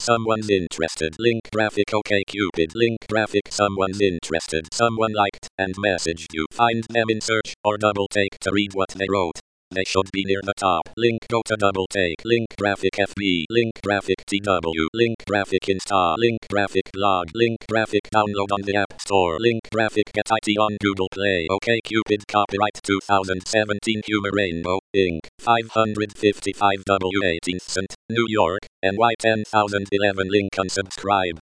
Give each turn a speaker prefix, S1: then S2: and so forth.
S1: someone's interested. Link graphic OkCupid. Link graphic someone's interested. Someone liked and messaged you. Find them in search or double take to read what they wrote. They should be near the top. Link go to double take. Link graphic FB. Link graphic TW. Link graphic Insta. Link graphic blog. Link graphic download on the App Store. Link graphic get IT on Google Play. OkCupid copyright 2017 Humor Rainbow Inc. 555 W 18th St. New York, NY 10011. Link unsubscribe.